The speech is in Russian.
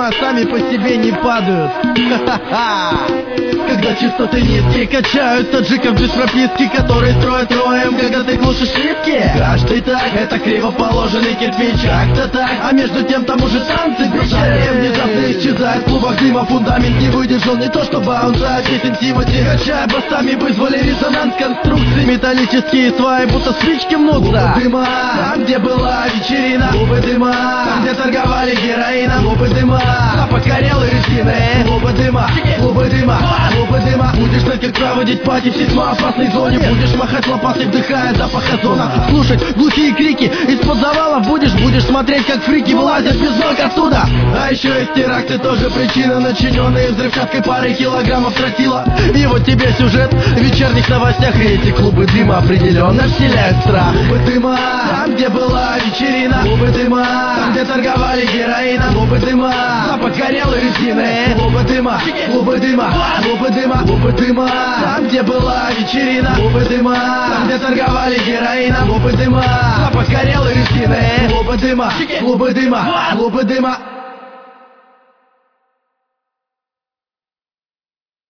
сами по себе не падают. Когда частоты низкие качают таджиков без прописки, которые строят роем, когда ты глушишь шибки. Каждый так, это криво положенный кирпич, как-то так. А между тем там уже танцы бежали. Внезапно исчезает в клубах дыма, фундамент не выдержал, не то что баунса. Песен Тимати, качая басами, вызвали резонанс конструкций. Металлические сваи, будто спички мнутся. Клубы дыма, там где была вечерина. Клубы дыма, там где торговали героином. Клубы дыма, запах горелой резины. Клубы дыма, клубы дыма, клубы дыма. Будешь таких проводить пати в весьма опасной зоне. Будешь махать лопатой, вдыхая запах озона. Слушать глухие крики из-под завалов. Будешь смотреть, как фрики вылазят без ног оттуда. А еще есть теракты, тоже причина, начиненные взрывчаткой парой килограммов тротила. И вот тебе сюжет в вечерних новостях. И эти клубы дыма определенно вселяют страх. Клубы дыма, там где была вечерина. Клубы дыма, там где торговали героином. Клубы дыма, запах горелой резины. Клубы дыма, клубы дыма, клубы дыма, клубы дыма, там где была вечерина. Клубы дыма, там где торговали героином. Клубы дыма, запах горелой резины. Клубы дыма, клубы дыма, клубы дыма.